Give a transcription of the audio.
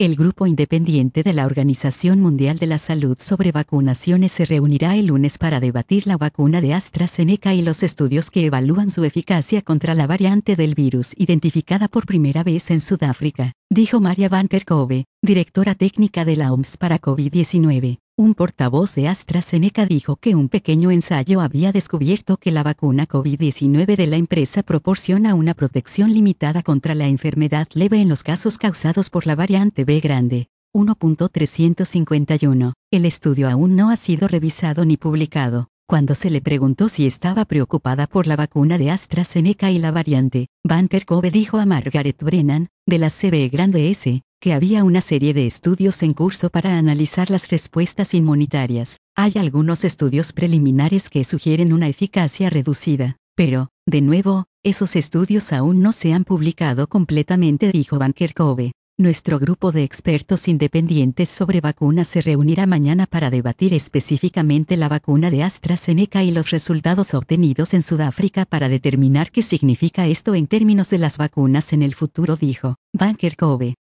El grupo independiente de la Organización Mundial de la Salud sobre vacunaciones se reunirá el lunes para debatir la vacuna de AstraZeneca y los estudios que evalúan su eficacia contra la variante del virus identificada por primera vez en Sudáfrica, dijo Maria Van Kerkhove, directora técnica de la OMS para COVID-19. Un portavoz de AstraZeneca dijo que un pequeño ensayo había descubierto que la vacuna COVID-19 de la empresa proporciona una protección limitada contra la enfermedad leve en los casos causados por la variante B grande. 1.351. El estudio aún no ha sido revisado ni publicado. Cuando se le preguntó si estaba preocupada por la vacuna de AstraZeneca y la variante, Van Kerkhove dijo a Margaret Brennan, de la CB Grande S, que había una serie de estudios en curso para analizar las respuestas inmunitarias. Hay algunos estudios preliminares que sugieren una eficacia reducida, pero, de nuevo, esos estudios aún no se han publicado completamente, dijo Van Kerkhove. Nuestro grupo de expertos independientes sobre vacunas se reunirá mañana para debatir específicamente la vacuna de AstraZeneca y los resultados obtenidos en Sudáfrica para determinar qué significa esto en términos de las vacunas en el futuro, dijo Van Kerkhove.